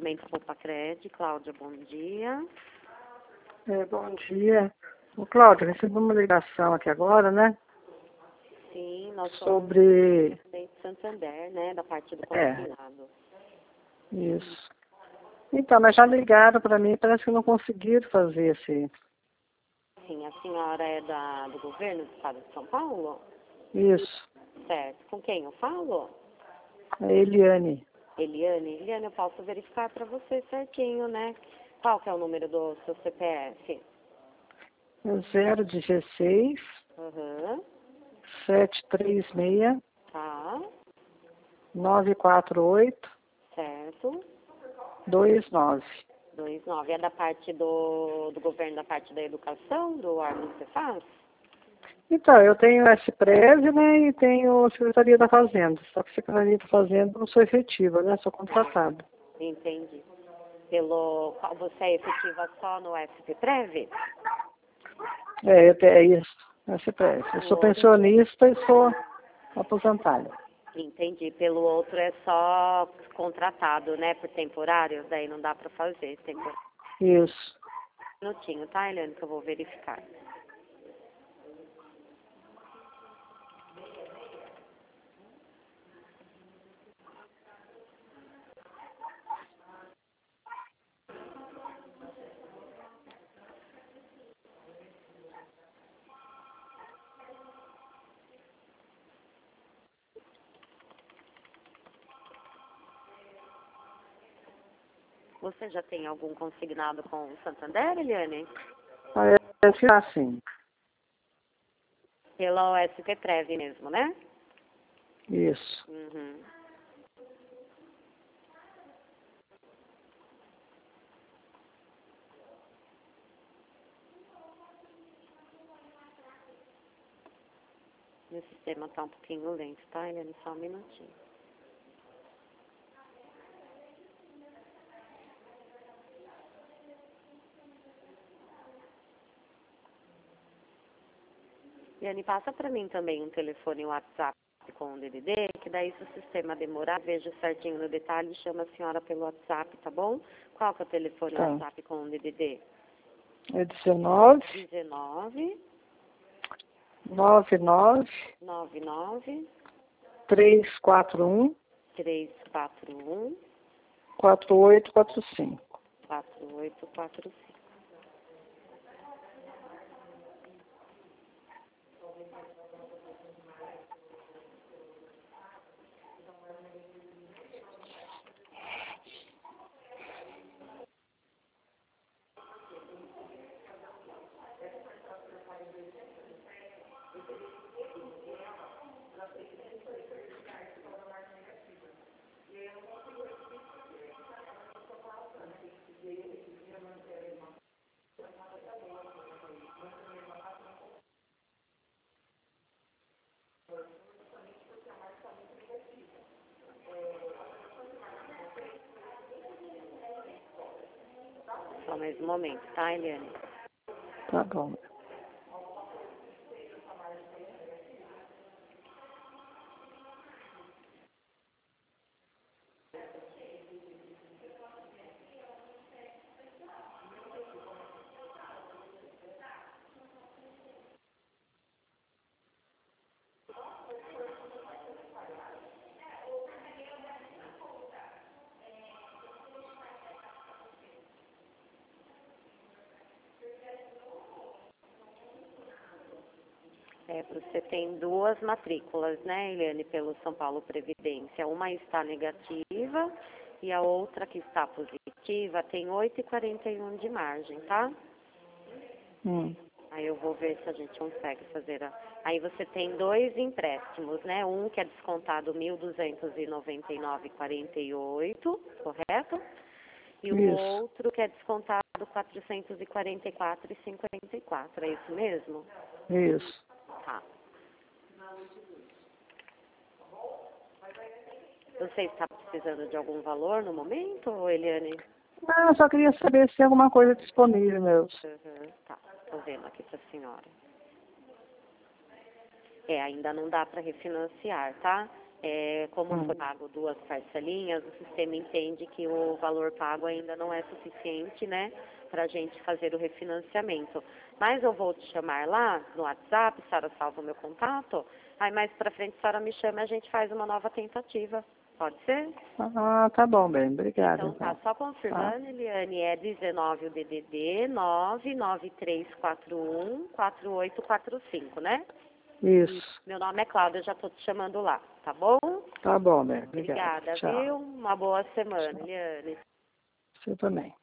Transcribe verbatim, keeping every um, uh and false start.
atendimento Ropacred. Cláudia, bom dia. É, bom dia. O Cláudio, recebi uma ligação aqui agora, né? Sim, nós Sobre... somos de Santander, né? Da parte do É. consignado. Isso. Então, mas já ligaram para mim, parece que não conseguiram fazer esse... Sim, a senhora é da, do governo do estado de São Paulo? Isso. Certo. Com quem eu falo? É Eliane. Eliane? Eliane, eu posso verificar para você certinho, né? Qual que é o número do seu C P F? É zero dezesseis, Aham. sete três seis, Tá. nove quatro oito, Certo. dois nove. dois nove. É da parte do, do governo, da parte da educação, do órgão que você faz? Então, eu tenho S Preve, né, e tenho Secretaria da Fazenda. Só que a Secretaria da Fazenda não sou efetiva, né, sou contratada. Entendi. Pelo qual você é efetiva só no S P Prev? É, eu tenho, é isso, S Preve. Eu sou O outro- pensionista e sou aposentada. Entendi. Pelo outro é só contratado, né? Por temporário, daí não dá para fazer. Temporário. Isso. Um minutinho, tá, Eliane, que eu vou verificar. Você já tem algum consignado com o Santander, Eliane? Aí, é assim. Pelo S P Prev mesmo, né? Isso. Uhum. Meu sistema tá um pouquinho lento, tá, Eliane? Só um minutinho. Eliane, passa para mim também um telefone e um WhatsApp com o D D D, que daí se o sistema demorar, veja certinho no detalhe e chama a senhora pelo WhatsApp, tá bom? Qual que é o telefone e Tá. WhatsApp com o D D D? É dezenove, dezenove, noventa e nove, noventa e nove, trezentos e quarenta e um, trezentos e quarenta e um, quatro oito quatro cinco. quatro oito quatro cinco. Só mais um momento, tá, Eliane? Tá bom. É, você tem duas matrículas, né, Eliane, pelo São Paulo Previdência. Uma está negativa e a outra que está positiva tem oito e quarenta e um de margem, tá? Hum. Aí eu vou ver se a gente consegue fazer a... Aí você tem dois empréstimos, né? Um que é descontado mil duzentos e noventa e nove vírgula quarenta e oito, correto? E o Isso. outro que é descontado quatrocentos e quarenta e quatro vírgula cinquenta e quatro, é isso mesmo? Isso. Tá. Você está precisando de algum valor no momento, Eliane? Ah, eu só queria saber se tem alguma coisa disponível mesmo. Uhum, tá, tô vendo aqui pra senhora. É, ainda não dá para refinanciar, tá? É, como Hum. foi pago duas parcelinhas, o sistema entende que o valor pago ainda não é suficiente, né, para a gente fazer o refinanciamento. Mas eu vou te chamar lá no WhatsApp, a senhora salva o meu contato, aí mais para frente a senhora me chama e a gente faz uma nova tentativa. Pode ser? Ah, tá bom, bem. Obrigada, Então tá, então. só Tá? confirmando, Eliane, é dezenove o D D D nove nove três quatro um quatro oito quatro cinco, né? Isso. Meu nome é Cláudia, eu já estou te chamando lá, tá bom? Tá bom, bem. Obrigada. Obrigada, Tchau. viu? Uma boa semana, Tchau. Eliane. Você também.